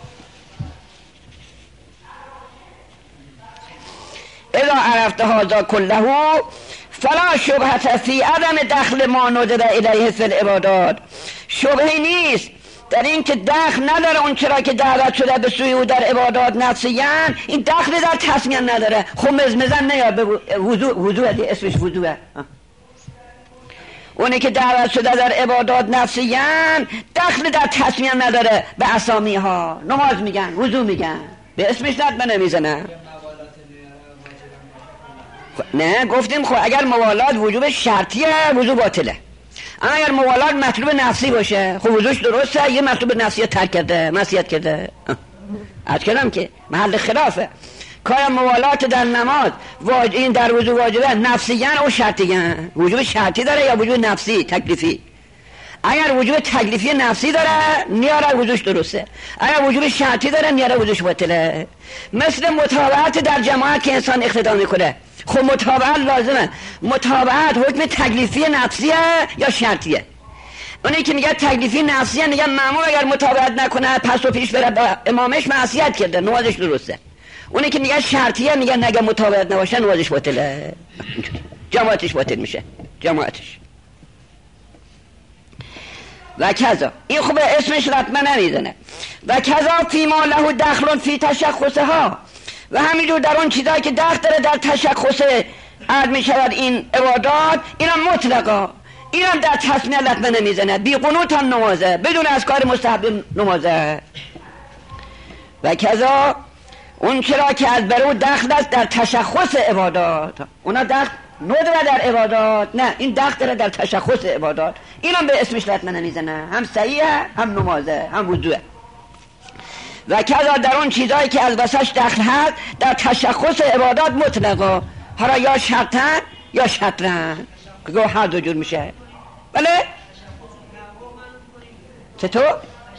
اذا عرفت هذا كله فلا شبهه فی عدم دخل ما نظر الیه فی العبادات، شبهه نیست در این که دخل نداره اون چرا که دعوت شده به سوی او در عبادات نفسیان، این دخل در تسمیه نداره. خب مزمزن نیاد به وضوع دی، اسمش وضوعه. اونی که دعوت شده در عبادات نفسیان دخل در تسمیه نداره به اسامی ها، نماز میگن وضوع میگن، به اسمش لطمه نمیزنه. نه گفتیم خب اگر موالات وجوب شرطیه وضوع باطله، اما اگر موالات مطلوب نفسی باشه خب وضوعش درسته، یه مطلوب نفسی ترک کرده، معصیت کرده. از کلام که محل خلافه. کار موالات در نماز این در وضوع واجبه نفسیان او شرطیان، وجوب شرطی داره یا وجوب نفسی تکلیفی؟ اگر وجوب تکلیفی نفسی داره نیاره وضوعش درسته، اگر وجوب شرطی داره نیاره وضوعش باطله. مثل متابعت در جماعت که انسان اقتدا میکنه، خب متابعت لازمه. متابعت حکم تکلیفی نفسیه یا شرطیه؟ اونی که میگه تکلیفی نفسیه میگه مأمور اگر متابعت نکنه پس و پیش بره با امامش معصیت کرده، نمازش درسته. اونی که میگه شرطیه میگه اگر متابعت نباشه نمازش باطله، جماعتش باطل میشه، جماعتش. و کذا این خوبه اسمش لطمه نمیزنه. و کذا فی ما له دخل فی تشخصها، و همینجور در اون چیزایی که دخل داره در تشخص عرض می شود این عبادات، اینم مطلقا، اینم در تسمیه لطمه نمیزنه، بی قنوت هم نمازه، بدون از کار مستحب نمازه. و کذا اون چرا که از برو دخل است در تشخص عبادات، اونا دخل نداره در عبادات، نه این دخل داره در تشخص عبادات، اینم به اسمش لطمه نمیزنه، هم صحیحه هم نمازه هم وضوعه. و کذا در اون چیزایی که از وسط دخل هست در تشخص عبادات مطلقا، حالا یا شرطن یا شطرنج که گوه هر دو جور میشه. بله چطور؟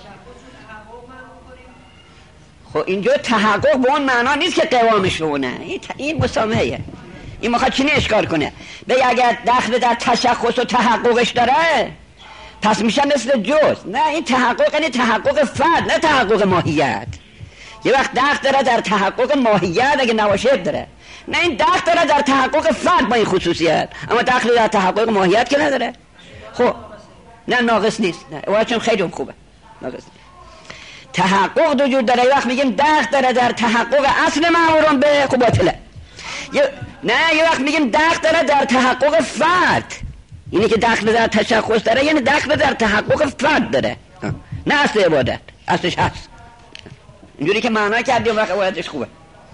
خب اینجا تحقق به اون معنا نیست که قوامش بونه، این مسامحه. این میخواد چی اشکال کنه؟ بگه اگر دخل در تشخص و تحققش داره پس میشه مثل جز. نه، این تحقق یعنی تحقق فرد، نه تحقق ماهیت. یه وقت دخل داره در تحقق ماهیت اگه نواشد داره، نه این دخل داره در تحقق فرد با این خصوصیت، اما دخل در تحقق ماهیت که نداره. خب نه ناقص نیست، نه واقعا خیلی خوبه، ناقص نیست. تحقق دو جور داره، یه وقت میگیم دخل داره در تحقق اصل مأمورون به، خب باطله. نه یه وقت میگیم دخل داره در تحقق فرد، اینی که دخل در تشخص داره یعنی دخل در تحقق فرد داره، نه اصل عبادت، اصلش هست. اینجوری که معنا کردیم وقت عبادتش خوبه.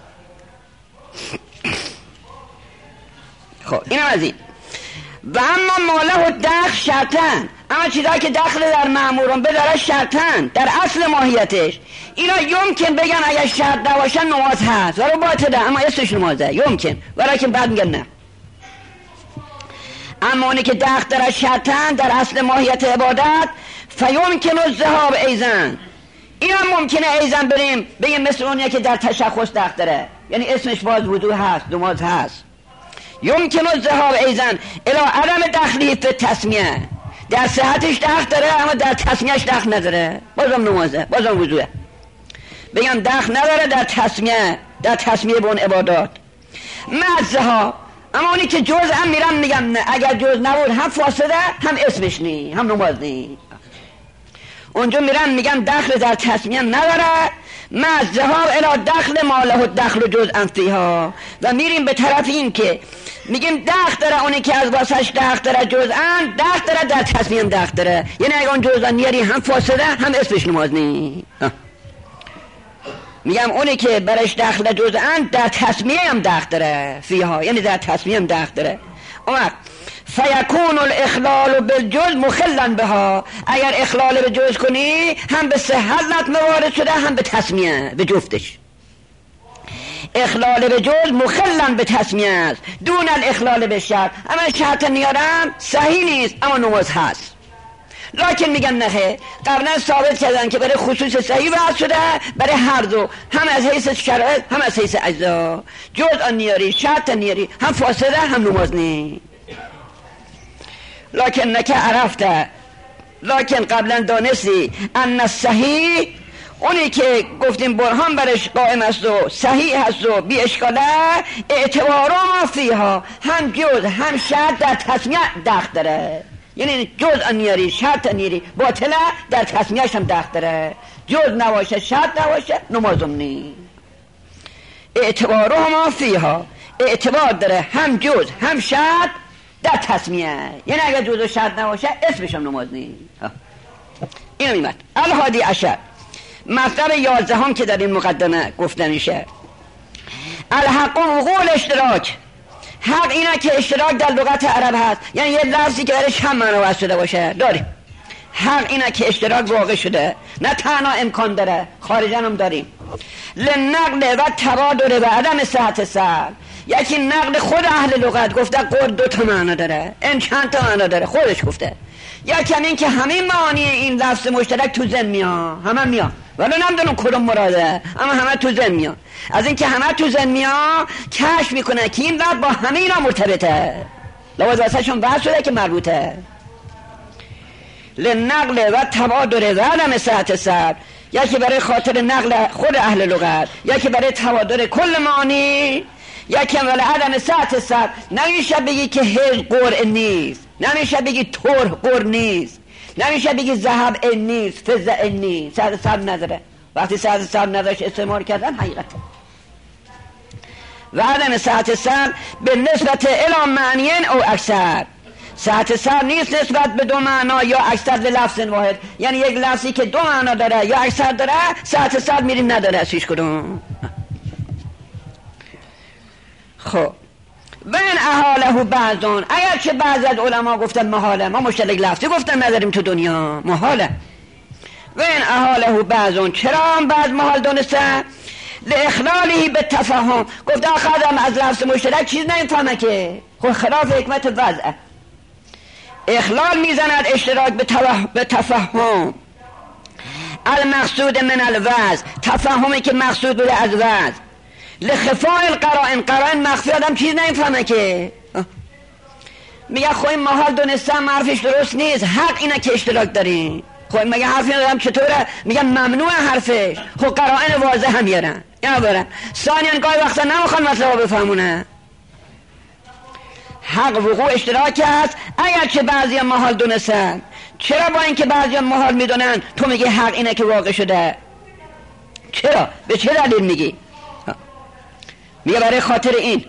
خب اینم از این. و اما ماله و دخل شرطن، اما چیزایی که دخل در مأمورون به داره شرطن در اصل ماهیتش، اینا یمکن بگن اگر شرط نباشه نماز هست ولی باطله، اما اسمش نمازه یمکن، ولیکن بعد میگن نه. اما اونی که دخل داره شرطن در اصل ماهیت عبادت فیمکن الذهاب ایزن، این هم ممکنه ایزن بریم بگیم مثل اونیه که در تشخص دخل داره، یعنی اسمش باز وضوء هست، نماز هست. یمکن الذهاب ایزن الی عدم دخلی فی تسمیه، در صحتش دخل داره اما در تسمیهش دخل نداره، بازم نمازه، بازم وضوءه. بگم دخل نداره در تسمیه، در تسمیه به اون عبادات مزها. اما اونی که جز هم میرم میگم نه، اگر جز نبود هم فاسده هم اسمش نی، هم نماز نی. اونجا میرم میگم دخل در تسمیه نداره، مزها الی دخل ماله و دخل جز انفیها، و میریم به طرف این که میگیم دخل داره اونی که از واسش دخل داره جزءان، دخل داره در تسمیه هم دخل داره، یعنی اگه اون جزءان نیاری هم فاسده هم اسمش نماز نی. میگم اونی که برش دخل جزءان در تسمیه هم دخل داره فیها، یعنی در تسمیه هم دخل داره. اما فیکون الاخلال بالجز مخلا بها، اگر اخلال به جز کنی هم به صحت موارد شده هم به تسمیه، به جفتش. اخلال به جز مخلا به تسمیه است دون الاخلال به شرط، اما شرط نیارم صحیح نیست اما نماز هست. لکن میگن نه، قبلا ثابت کردن که برای خصوص صحیح وضع شده، برای هر دو، هم از حیث شرایط هم از حیث اجزا، جز آن نیاری شرط نیاری هم فاسده هم نماز نی. لکن نکه عرفته، لکن قبلا دانستی ان صحیح، اونی که گفتیم برهان برش قائم است و صحیح هست و بی اشکاله، اعتبارا ما فیها، هم جز هم شرط در تسمیه دخل داره، یعنی جز نیاری شرط نیاری باطله، در تسمیهش هم دخل داره، جز نواشه شرط نواشه نمازم نی. اعتبارا ما فیها، اعتبار داره هم جز هم شرط در تسمیه، یعنی اگر جز و شرط نواشه اسمش هم نماز نی. اینو میمد الهادی عشر، مطلب 11 هم که در این مقدمه گفته میشه. الحق وقوع الاشتراک، حق اینه که اشتراک در لغت عرب هست، یعنی یه لفظی که برش هم معنی وصل شده باشه داریم. حق اینه که اشتراک واقع شده، نه تنها امکان داره، خارجن هم داریم. لنقل و تبادل و عدم صحت سر، یکی نقل خود اهل لغت گفته قرد 2 تا معنی داره، این چند تا معنی داره خودش گفته. یا کمین که همین معانی این لفظ مشترک تو ذهن میاد، همه میاد ولی نمیدونم کدوم مراده، اما همه تو ذهن میاد. از این که همه تو ذهن میاد کشف میکنه که این لفظ با همه اینا مرتبطه، لفظ واسه شون بحث شده که مربوطه. لنقل و تبادل و عدم صحت سر، یکی برای خاطر نقل خود اهل لغت، یکی برای تبادل کل معانی، یکی برای عدم صحت سر. نمیشه بگی که هج قرء نیست، نمیشه بگی طور قرء نیست، نمیشه بگی ذهب این نیست، فضه این نیست، صحت سر نداره. وقتی صحت سر نداشت استعمال کردن حقیقته. و عدم صحت سر به نسبت الی معنیین او اکثر، صحت سر نیست نسبت به 2 معنا یا اکثر به لفظ واحد، یعنی یک لفظی که 2 معنا داره یا اکثر داره صحت سر میریم نداره ازش کدوم. خب بین احاله بعضون، اگر چه بعض از علما گفتن محاله، ما مشترک لفظی گفتن نداریم تو دنیا، محاله. بین احاله بعضون، چرا هم بعض محال دونسته؟ لاخلاله به تفهم. گفت آخه آدم از لفظ مشترک چیز نمیفهمه که، خب خلاف حکمت وضع. اخلال میزند اشتراک به تفهم. المقصود من الوضع، تفهمی که مقصود بوده از وضع. لخفاء القرائن، قرائن مخفی آدم چیز نمیفهمه که. میگه خب این محال دونستم حرفش درست نیست، حق اینه که اشتراک داریم. خب مگه حرفی ندارم چطوره؟ میگه ممنوع حرفش. خب قرائن واضح هم میارن یا برن. ثانیاً گاهی وقتا نمیخوان مطلب بفهمونه. حق وقوع اشتراک است اگر چه بعضی محال دونستن. چرا با اینکه بعضی محال میدونن تو میگی حق اینه که واقع شده؟ چرا؟ به چه دلیل میگی؟ میگه برای خاطر این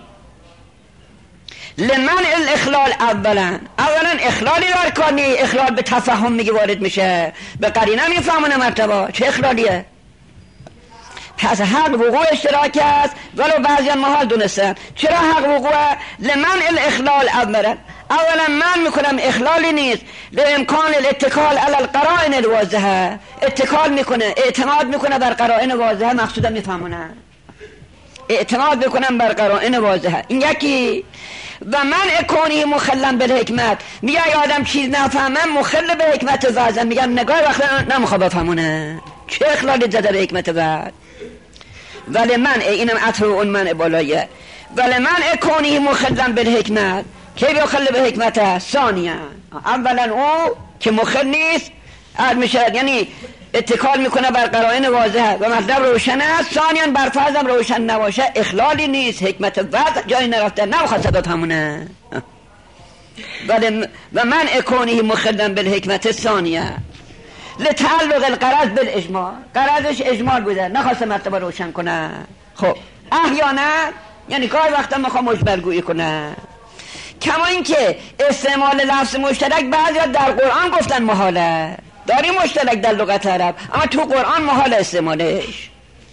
لمن الاخلال اولا اخلالی در کار اخلال به تفهم میگه وارد میشه، به قرینه میفهمونه مرتبه چه اخلالیه. پس حق وقوع اشتراک است ولو بعضی محال دونستن. چرا حق وقوع؟ لمن الاخلال اولا من میکنم اخلالی نیست، لامکان الاتکال علی القرائن الواضحه. اتکال میکنه، اعتماد میکنه بر قرائن واضحه، مقصودم میفهمونه. اعتماد بکنم بر قرائن واضحه. این یکی. و من اکونی مخلن بالحکمت، میگه ای آدم چیز نفهمم مخل به حکمت وضع. میگم نگاه وقت نمیخواد بفهمونه. چه اخلالی زده به حکمت وضع؟ ولی من اینم عطر اون من بالایه. ولی من اکونی مخلن بالحکمت، کی بخل به حکمت؟ ثانیا اولا او که مخل نیست عد میشه، یعنی اتکال میکنه بر قرائن واضحه و مطلب روشن است. ثانیا بر فرضم روشن نباشه اخلالی نیست، حکمت وضع جای نرفته، نمیخواد صدا تمونه. و من اکونی مخلن بالحکمت ثانیه لتعلق القرض بالاجمال، قرضش اجمال بوده، نخواست مرتبه روشن کنه. خب احیانا یعنی گاهی وقتا میخواد مجمل گویی کنه. کما اینکه استعمال لفظ مشترک بعضی در قرآن گفتن محاله، داریم مشترک در لغت عرب، اما تو قرآن محال استعمالش.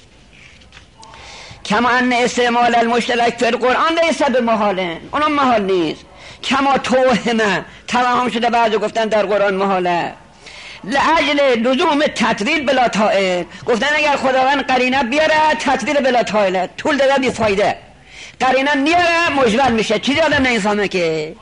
کما ان استعمال المشترک فی القرآن لیس بمحاله، اونم محال نیست. کما توهم شده بعضی گفتن در قرآن محاله. لاجل لزوم تطویل بلا طائل، گفتن اگر خداوند قرینه بیاره تطویل بلا طائل، طول داده بی فایده. قرینه نیاره مجمل میشه، چیزی آدم نمیفهمه که.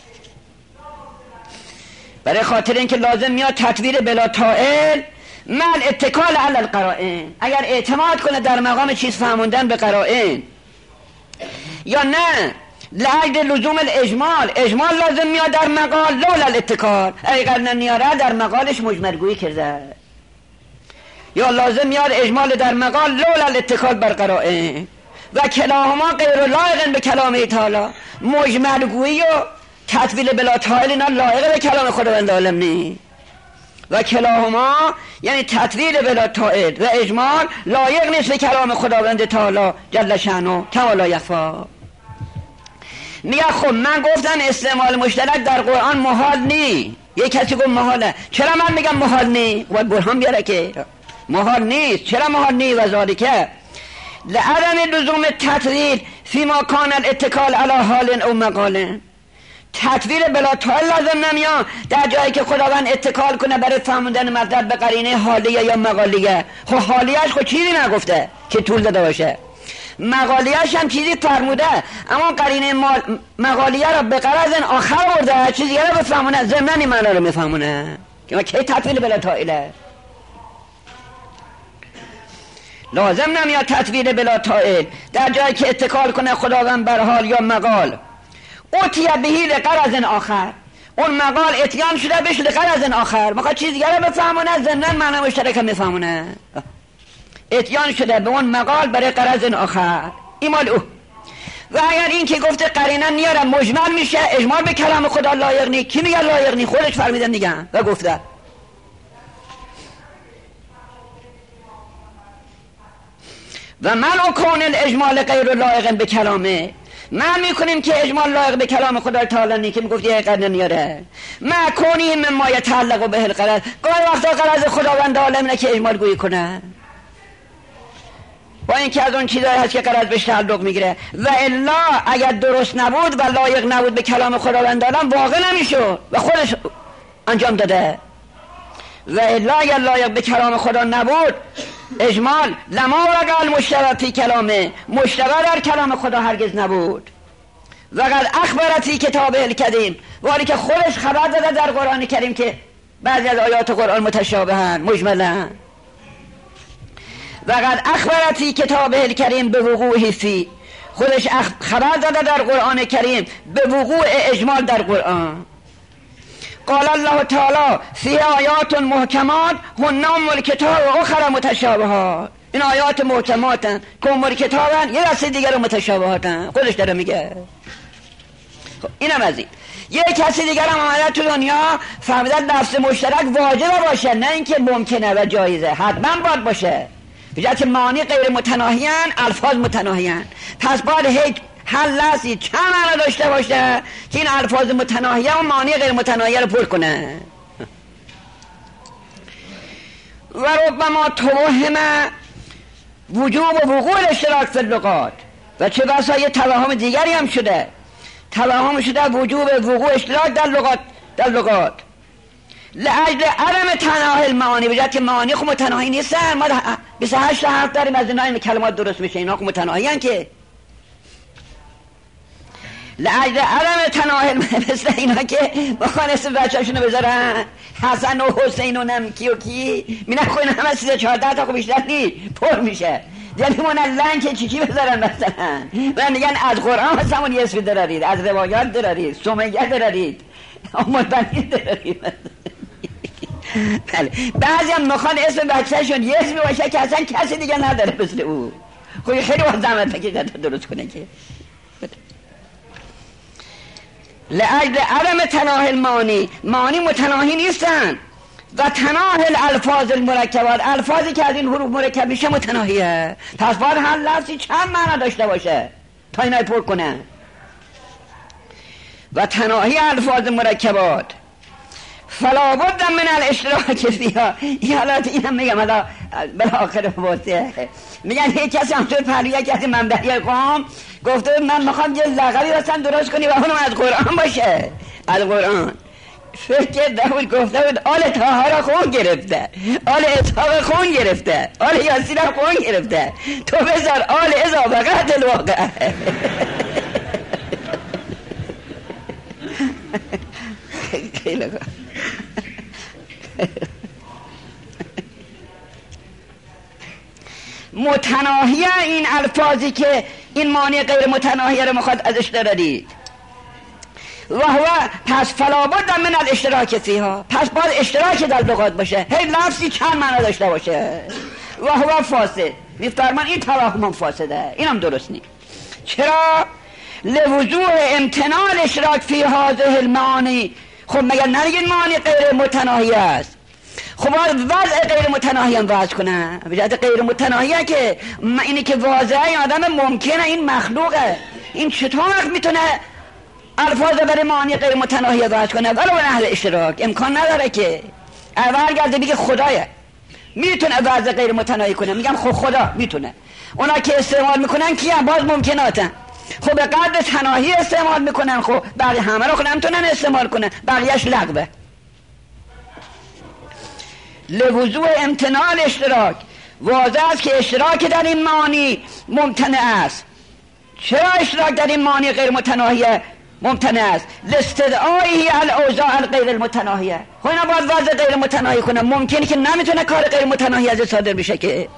برای خاطر اینکه لازم میاد تطویل بلا طائل من اتکال علی القرائن، اگر اعتماد کنه در مقام چیز فهموندن به قرائن. یا نه لعجل لزوم الاجمال، اجمال لازم میاد در مقال لولا الاتکال، اگر نیاره در مقالش مجملگویی کرده. یا لازم میاد اجمال در مقال لولا الاتکال بر قرائن. و کلاهما غیر لایق به کلام تعالی، مجملگویی و تطویل بلا طائل اینا لایق به کلام خداوند عالم نی. و کلاهما یعنی تطویل بلا طائل و اجمال لایق نیست به کلام خداوند تعالی جل شأنه کما لا یخفی. میگه خب من گفتم استعمال مشترک در قرآن محال نی. یک کسی گفت محاله، چرا من میگم محال نی؟ و برهان بیاره که محال نیست. چرا محال نی؟ و ذالکه لعدم لزوم تطویل فیما کان الاتکال علی حال او مقال. تطویل بلا طائل لازم نمیاد در جایی که خداوند اتکال کنه برای فهموندن مطلب به قرینه حالیه یا مقالیه. خب حالیهش خب چیزی نگفته که طول داده باشه، مقالیهش هم چیزی فرموده، اما قرینه مقالیه را به غرض آخر برده، چیزی رو بفهمونه، ضمن این معنی رو میفهمونه که ما کی تطویل بلا طائله. لازم نمیاد تطویل بلا طائل در جایی که اتکال کنه خداوند بر حال یا مقال. اوتیه بهی لغرض آخر، اون مقال اتیان شده بهش لغرض آخر، میخواد چیز دیگه رو بفهمونه، ضمن معنی مشترک میفهمونه. اتیان شده به اون مقال برای غرض آخر، ایمال او. و اگر این که گفته قرینه نیاره مجمل میشه، اجمال به کلام خدا لایق نی. کی میگه لایق نی؟ خودش فرمیدن دیگه و گفته. و من اکون الاجمال غیر لایق به کلامه، من میکنیم که اجمال لایق به کلام خدا تعالی نی که میگفت یه قرن نیاره. ما کنی مما یتعلق به القرض، گاهی وقتا قرض خداوند عالم نه که اجمال گویی کنه، با اینکه از اون چیزایی هست که قرض بهش تعلق میگیره. و الا اگر درست نبود و لایق نبود به کلام خداوند عالم واقع نمیشد و خودش انجام داده. و الا اگر لایق به کلام خدا نبود اجمال لما وقع المشتبه فی کلامه، مشتبه در کلام خدا هرگز نبود. وقد اخبرتی کتاب الکریم، ولی که خودش خبر داده در قرآن کریم که بعضی از آیات قرآن متشابهن مجملن. وقد اخبرتی کتاب الکریم به وقوعی فی، خودش خبر داده در قرآن کریم به وقوع اجمال در قرآن. قال الله تعالی فی آیات محکمات هن ام الکتاب و اخر متشابهات. این آیات محکماتن که ام الکتابن، یه دسته دیگر متشابهاتن. خودش داره میگه. خب اینم از این. یه کسی دیگر هم آمده تو دنیا فهمیدن نفس مشترک واجب باشه، نه اینکه ممکنه و جایزه، حتما باید باشه. بجاست معانی غیر متناهیان، الفاظ متناهیان، پس باید هیچ هر لحظی چند معنا داشته باشه که این الفاظ متناهیه و معانی غیر متناهیه رو پر کنه. و ربما توهم وجوب و وقوع الاشتراک فی اللغات، و چه بسا یه توهم دیگری هم شده، توهم شده وجوب وقوع اشتراک در لغات لأجل عدم تناهی المعانی، بجاست که معانی خب متناهی نیستن. ما 28 حرف داریم از این کلمات درست میشه، اینا خب متناهی هن که لأجل عدم تناهی، مثل اینا که بخوان اسم بچه هاشونو بذارن حسن و حسین و نمکی و کی می نخوین همه 13-14 تا خب بیشتر نی پر میشه. یعنی منلن که چی بذارن مثلا و میگن از قرآن مثلا اون یه اسم درارید، از روایات درارید، سمیه درارید، مدنی درارید. بله بعضی هم میخوان اسم بچه‌شون یه اسمی باشه که اصلا کسی دیگه نداره مثل او. خب خیلی باید زحمت بکشه تا درست کنه که لأجل عدم تناهی المعانی، معانی متناهی نیستن. و تناهی الالفاظ المرکبات، الفاظی که از این حروف مرکب میشه متناهیه. پس باید هر لفظی چند معنا داشته باشه تا اینای پر کنه. و تناهی الفاظ مرکبات فلا بد من الاشتراک فیها. این حالات اینم میگم حالا بالاخره واسه میگن هیچ کسی همطور پهلویه که از منبعی قوم گفته من میخوام یه لقبی واسم درست کنی و اونم از قرآن باشه، از قرآن. فکر داود گفته بود آل طاها را خون گرفته، آل اسحاق خون گرفته، آل یاسین را خون گرفته، تو بذار آل ازا بقت الواقع. خیلی خوب. متناهی این الفاظی که این معنی غیر متناهی رو میخواد ازش دارید. و هو پس فلا بد من الاشتراک فیها، پس باید اشتراک در لغات باشه، هی لفظی چند معنا داشته باشه. و هو فاسد، میفرمان این توهم فاسده، اینم درست نیست. چرا؟ لوضوح امتناع الاشتراک فی هذه المعانی. خب مگر نگید معانی غیر متناهی است؟ خب وضع غیر متناهی هم وضع کنه. بجهت غیر متناهیه که اینی که واضحه آدم ممکنه این مخلوقه، این چطور میتونه الفاظ برای معانی غیر متناهی وضع کنه؟ ولو اهل اشتراک امکان نداره که اول گرده بگه خدایه میتونه وضع غیر متناهی کنه. میگم خب خدا میتونه، اونا که استعمال میکنن کیه؟ باز ممکناتن. خب به قدر تناهی استعمال میکنن، خب بقیه همه رو خود نمیتونن استعمال کنن، بقیهش لغوه. لوضوح امتناع الاشتراک، واضح است که اشتراک در این معانی ممتنع است. چرا اشتراک در این معانی غیر متناهیه ممتنع است؟ لاستدعای الاوضاع الغیر المتناهیه. خب اینا باید وضع غیر متناهی کنه، ممکنه که نمیتونه کار غیر متناهی از صادر بشه که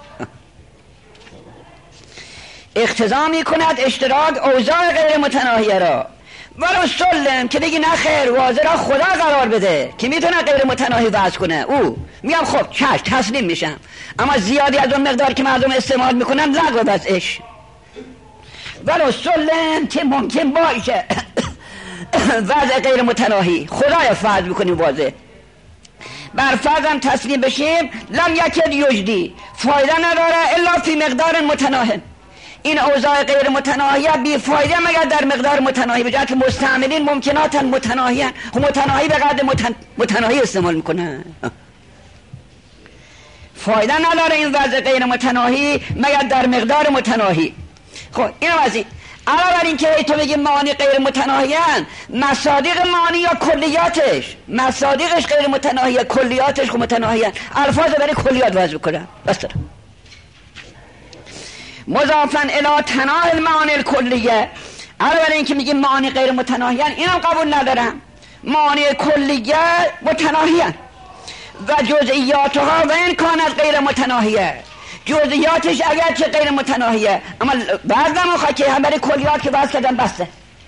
اقتضا میکند اشتراک اوضاع غیر متناهیه را. ولو سلم که بگی نه خیر، واضح را خدا قرار بده که میتونه غیر متناهی وضع کنه. او میگم خب چشم تسلیم میشم، اما زیادی از اون مقدار که مردم استعمال میکنن لغو وضعش. ولو سلم که ممکن باشه وضع غیر متناهی خدای فرض بکنیم واضح، بر فرضم تسلیم بشیم لم یکد یجدی، فایده نداره الا فی مقدار متناهی. این اوضاع غیر متناهیه بی فایده مگر در مقدار متناهی، به جای که مستعملین ممکناتن متناهیان، متناهی به قدر متناهی استعمال میکنن. فایده نداره این وضع غیر متناهی مگر در مقدار متناهی. خب اینم از این. علاوه بر این که تو بگی معانی غیر متناهیان، مصادیق معانی یا کلیاتش، مصادیقش غیر متناهیه، کلیاتش خب متناهیان، الفاظ برای کلیات وضع کنن بس دارم. مضافا الی تناهی المعانی الکلیه. علاوه این که میگیم معانی غیر متناهیان، اینم قبول ندارم. معانی کلیه متناهیان و جزئیاتها و این کانت غیر متناهیه، جزئیاتش اگرچه غیر متناهیه اما بعضم خواهد که هم برای کلیات که بحث کردن بسته.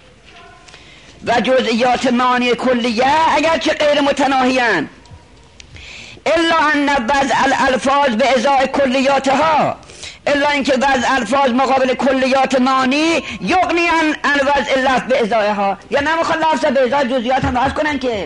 و جزئیات معانی کلیه اگرچه غیر متناهیان الا ان وضع الالفاظ به ازای کلیاتها، الا اینکه وضع الفاظ مقابل کلیات معانی یغنی عن وضع اللفظ به ازایها، یا نمیخواد لفظ به ازای جزئیات هم وضع کنن که،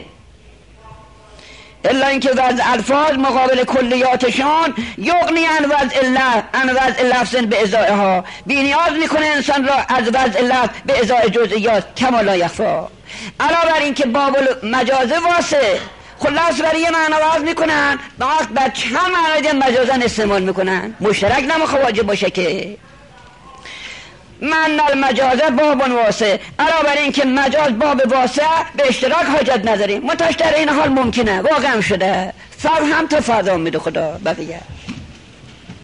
الا اینکه وضع الفاظ مقابل کلیاتشان یغنی عن وضع لفظ به ازایها، بی نیاز میکنه انسان را از وضع لفظ به ازای جزئیات کما لا یخفا. علاوه بر اینکه باب مجاز واسه خلاص برای یه معنا وضع میکنن، وقت بر چند معنی مجازا استعمال میکنن، مشترک نمیخواد واجب باشه که من المجاز باب واسع. علاوه بر این که مجاز باب واسع به اشتراک حاجت نداریم، منتها در این حال ممکنه واقعا شده، فرض هم تو فرض میده خدا بقیه.